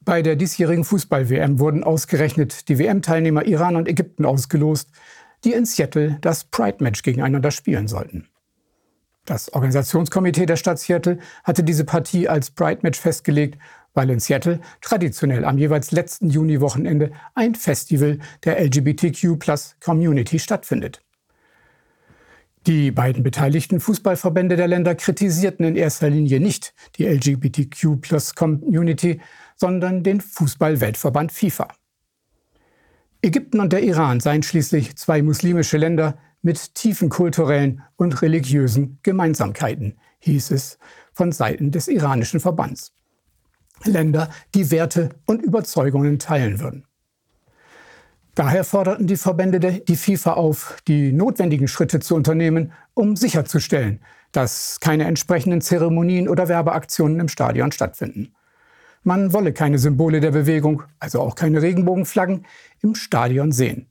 Bei der diesjährigen Fußball-WM wurden ausgerechnet die WM-Teilnehmer Iran und Ägypten ausgelost, die in Seattle das Pride-Match gegeneinander spielen sollten. Das Organisationskomitee der Stadt Seattle hatte diese Partie als Pride-Match festgelegt, weil in Seattle traditionell am jeweils letzten Juniwochenende ein Festival der LGBTQ+-Community stattfindet. Die beiden beteiligten Fußballverbände der Länder kritisierten in erster Linie nicht die LGBTQ+-Community, sondern den Fußball-Weltverband FIFA. Ägypten und der Iran seien schließlich zwei muslimische Länder mit tiefen kulturellen und religiösen Gemeinsamkeiten, hieß es von Seiten des iranischen Verbands. Länder, die Werte und Überzeugungen teilen würden. Daher forderten die Verbände die FIFA auf, die notwendigen Schritte zu unternehmen, um sicherzustellen, dass keine entsprechenden Zeremonien oder Werbeaktionen im Stadion stattfinden. Man wolle keine Symbole der Bewegung, also auch keine Regenbogenflaggen, im Stadion sehen.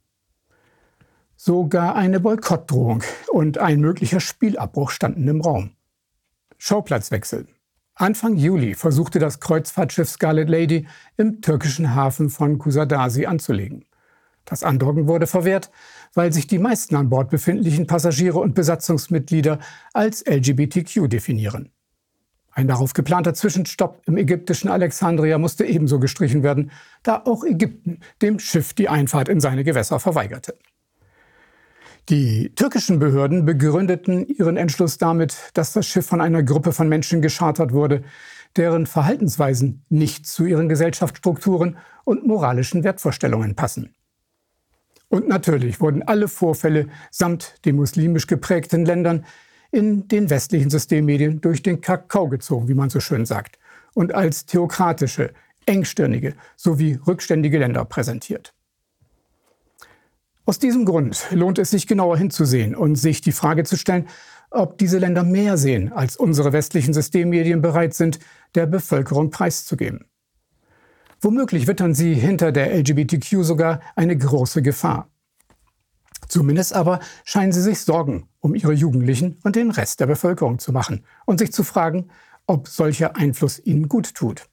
Sogar eine Boykottdrohung und ein möglicher Spielabbruch standen im Raum. Schauplatzwechsel. Anfang Juli versuchte das Kreuzfahrtschiff Scarlet Lady im türkischen Hafen von Kusadasi anzulegen. Das Andocken wurde verwehrt, weil sich die meisten an Bord befindlichen Passagiere und Besatzungsmitglieder als LGBTQ definieren. Ein darauf geplanter Zwischenstopp im ägyptischen Alexandria musste ebenso gestrichen werden, da auch Ägypten dem Schiff die Einfahrt in seine Gewässer verweigerte. Die türkischen Behörden begründeten ihren Entschluss damit, dass das Schiff von einer Gruppe von Menschen geschartert wurde, deren Verhaltensweisen nicht zu ihren Gesellschaftsstrukturen und moralischen Wertvorstellungen passen. Und natürlich wurden alle Vorfälle samt den muslimisch geprägten Ländern in den westlichen Systemmedien durch den Kakao gezogen, wie man so schön sagt, und als theokratische, engstirnige sowie rückständige Länder präsentiert. Aus diesem Grund lohnt es sich genauer hinzusehen und sich die Frage zu stellen, ob diese Länder mehr sehen, als unsere westlichen Systemmedien bereit sind, der Bevölkerung preiszugeben. Womöglich wittern sie hinter der LGBTQ sogar eine große Gefahr. Zumindest aber scheinen sie sich Sorgen um ihre Jugendlichen und den Rest der Bevölkerung zu machen und sich zu fragen, ob solcher Einfluss ihnen gut tut.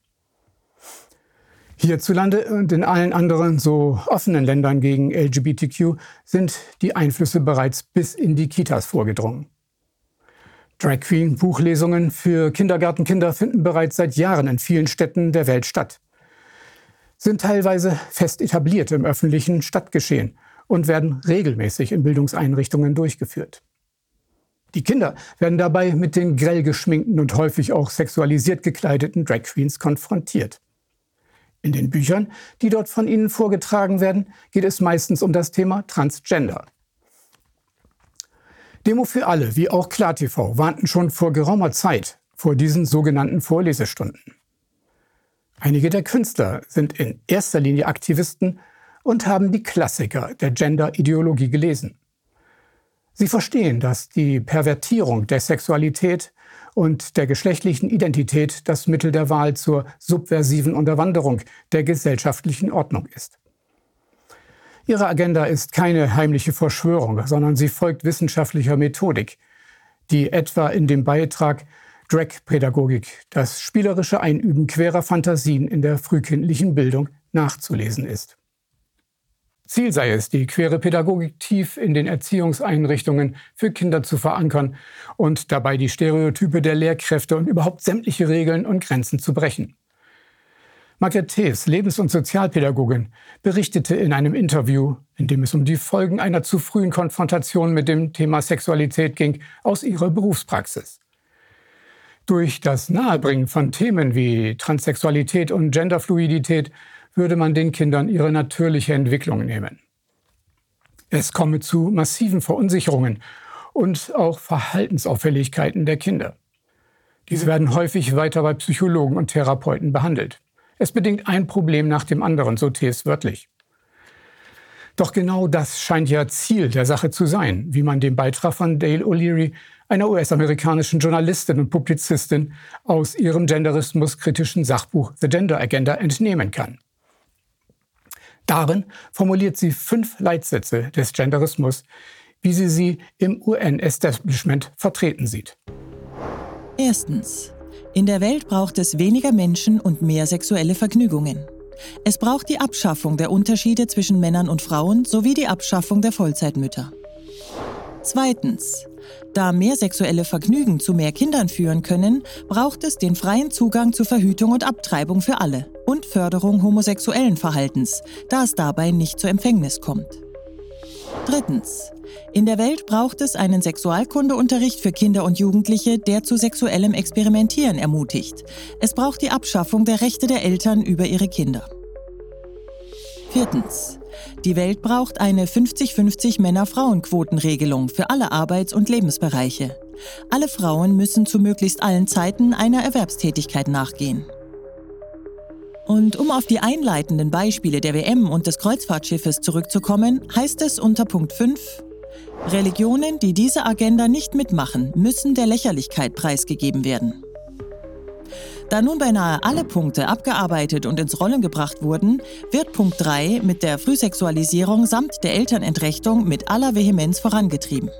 Hierzulande und in allen anderen so offenen Ländern gegen LGBTQ sind die Einflüsse bereits bis in die Kitas vorgedrungen. Drag Queen Buchlesungen für Kindergartenkinder finden bereits seit Jahren in vielen Städten der Welt statt, sind teilweise fest etabliert im öffentlichen Stadtgeschehen und werden regelmäßig in Bildungseinrichtungen durchgeführt. Die Kinder werden dabei mit den grell geschminkten und häufig auch sexualisiert gekleideten Drag Queens konfrontiert. In den Büchern, die dort von ihnen vorgetragen werden, geht es meistens um das Thema Transgender. Demo für alle, wie auch KlarTV, warnten schon vor geraumer Zeit vor diesen sogenannten Vorlesestunden. Einige der Künstler sind in erster Linie Aktivisten und haben die Klassiker der Gender-Ideologie gelesen. Sie verstehen, dass die Pervertierung der Sexualität und der geschlechtlichen Identität das Mittel der Wahl zur subversiven Unterwanderung der gesellschaftlichen Ordnung ist. Ihre Agenda ist keine heimliche Verschwörung, sondern sie folgt wissenschaftlicher Methodik, die etwa in dem Beitrag Drag-Pädagogik, das spielerische Einüben querer Fantasien in der frühkindlichen Bildung, nachzulesen ist. Ziel sei es, die queere Pädagogik tief in den Erziehungseinrichtungen für Kinder zu verankern und dabei die Stereotype der Lehrkräfte und überhaupt sämtliche Regeln und Grenzen zu brechen. Margret Thees, Lebens- und Sozialpädagogin, berichtete in einem Interview, in dem es um die Folgen einer zu frühen Konfrontation mit dem Thema Sexualität ging, aus ihrer Berufspraxis. Durch das Nahebringen von Themen wie Transsexualität und Genderfluidität würde man den Kindern ihre natürliche Entwicklung nehmen. Es komme zu massiven Verunsicherungen und auch Verhaltensauffälligkeiten der Kinder. Diese werden häufig weiter bei Psychologen und Therapeuten behandelt. Es bedingt ein Problem nach dem anderen, so Thees wörtlich. Doch genau das scheint ja Ziel der Sache zu sein, wie man dem Beitrag von Dale O'Leary, einer US-amerikanischen Journalistin und Publizistin, aus ihrem genderismuskritischen Sachbuch The Gender Agenda entnehmen kann. Darin formuliert sie 5 Leitsätze des Genderismus, wie sie im UN-Establishment vertreten sieht. Erstens. In der Welt braucht es weniger Menschen und mehr sexuelle Vergnügungen. Es braucht die Abschaffung der Unterschiede zwischen Männern und Frauen sowie die Abschaffung der Vollzeitmütter. Zweitens. Da mehr sexuelle Vergnügen zu mehr Kindern führen können, braucht es den freien Zugang zu Verhütung und Abtreibung für alle und Förderung homosexuellen Verhaltens, da es dabei nicht zur Empfängnis kommt. Drittens. In der Welt braucht es einen Sexualkundeunterricht für Kinder und Jugendliche, der zu sexuellem Experimentieren ermutigt. Es braucht die Abschaffung der Rechte der Eltern über ihre Kinder. Viertens. Die Welt braucht eine 50-50 Männer-Frauen-Quotenregelung für alle Arbeits- und Lebensbereiche. Alle Frauen müssen zu möglichst allen Zeiten einer Erwerbstätigkeit nachgehen. Und um auf die einleitenden Beispiele der WM und des Kreuzfahrtschiffes zurückzukommen, heißt es unter Punkt 5: Religionen, die diese Agenda nicht mitmachen, müssen der Lächerlichkeit preisgegeben werden. Da nun beinahe alle Punkte abgearbeitet und ins Rollen gebracht wurden, wird Punkt 3 mit der Frühsexualisierung samt der Elternentrechtung mit aller Vehemenz vorangetrieben.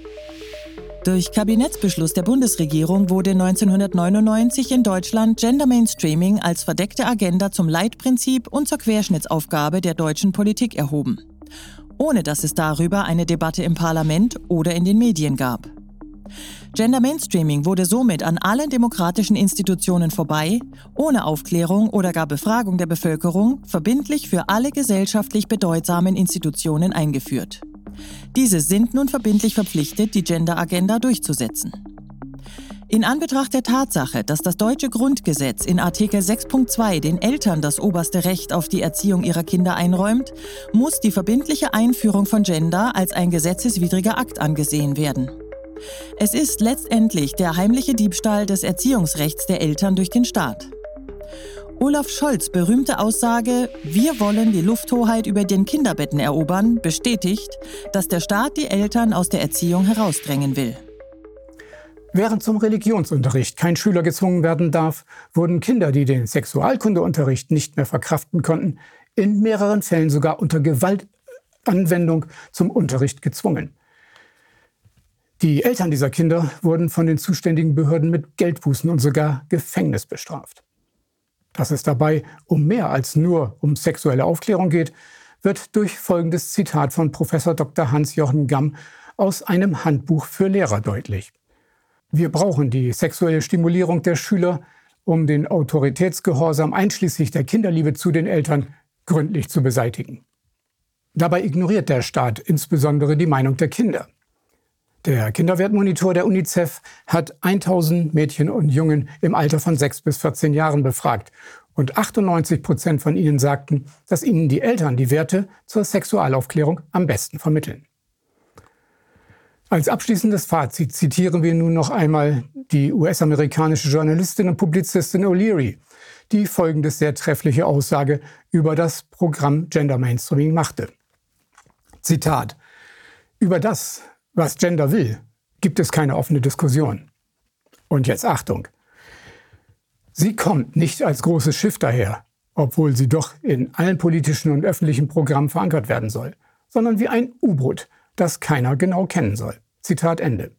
Durch Kabinettsbeschluss der Bundesregierung wurde 1999 in Deutschland Gender Mainstreaming als verdeckte Agenda zum Leitprinzip und zur Querschnittsaufgabe der deutschen Politik erhoben, ohne dass es darüber eine Debatte im Parlament oder in den Medien gab. Gender Mainstreaming wurde somit an allen demokratischen Institutionen vorbei, ohne Aufklärung oder gar Befragung der Bevölkerung, verbindlich für alle gesellschaftlich bedeutsamen Institutionen eingeführt. Diese sind nun verbindlich verpflichtet, die Gender-Agenda durchzusetzen. In Anbetracht der Tatsache, dass das deutsche Grundgesetz in Artikel 6.2 den Eltern das oberste Recht auf die Erziehung ihrer Kinder einräumt, muss die verbindliche Einführung von Gender als ein gesetzeswidriger Akt angesehen werden. Es ist letztendlich der heimliche Diebstahl des Erziehungsrechts der Eltern durch den Staat. Olaf Scholz' berühmte Aussage, wir wollen die Lufthoheit über den Kinderbetten erobern, bestätigt, dass der Staat die Eltern aus der Erziehung herausdrängen will. Während zum Religionsunterricht kein Schüler gezwungen werden darf, wurden Kinder, die den Sexualkundeunterricht nicht mehr verkraften konnten, in mehreren Fällen sogar unter Gewaltanwendung zum Unterricht gezwungen. Die Eltern dieser Kinder wurden von den zuständigen Behörden mit Geldbußen und sogar Gefängnis bestraft. Dass es dabei um mehr als nur um sexuelle Aufklärung geht, wird durch folgendes Zitat von Prof. Dr. Hans-Jochen Gamm aus einem Handbuch für Lehrer deutlich. Wir brauchen die sexuelle Stimulierung der Schüler, um den Autoritätsgehorsam einschließlich der Kinderliebe zu den Eltern gründlich zu beseitigen. Dabei ignoriert der Staat insbesondere die Meinung der Kinder. Der Kinderwertmonitor der UNICEF hat 1000 Mädchen und Jungen im Alter von 6 bis 14 Jahren befragt und 98% von ihnen sagten, dass ihnen die Eltern die Werte zur Sexualaufklärung am besten vermitteln. Als abschließendes Fazit zitieren wir nun noch einmal die US-amerikanische Journalistin und Publizistin O'Leary, die folgende sehr treffliche Aussage über das Programm Gender Mainstreaming machte. Zitat: Über das, was Gender will, gibt es keine offene Diskussion. Und jetzt Achtung. Sie kommt nicht als großes Schiff daher, obwohl sie doch in allen politischen und öffentlichen Programmen verankert werden soll, sondern wie ein U-Boot, das keiner genau kennen soll. Zitat Ende.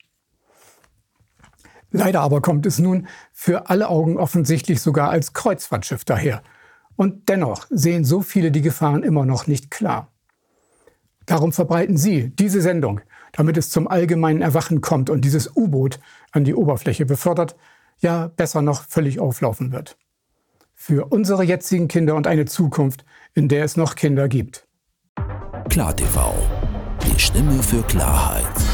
Leider aber kommt es nun für alle Augen offensichtlich sogar als Kreuzfahrtschiff daher. Und dennoch sehen so viele die Gefahren immer noch nicht klar. Darum verbreiten Sie diese Sendung, damit es zum allgemeinen Erwachen kommt und dieses U-Boot an die Oberfläche befördert, ja besser noch völlig auflaufen wird. Für unsere jetzigen Kinder und eine Zukunft, in der es noch Kinder gibt. KlarTV, die Stimme für Klarheit.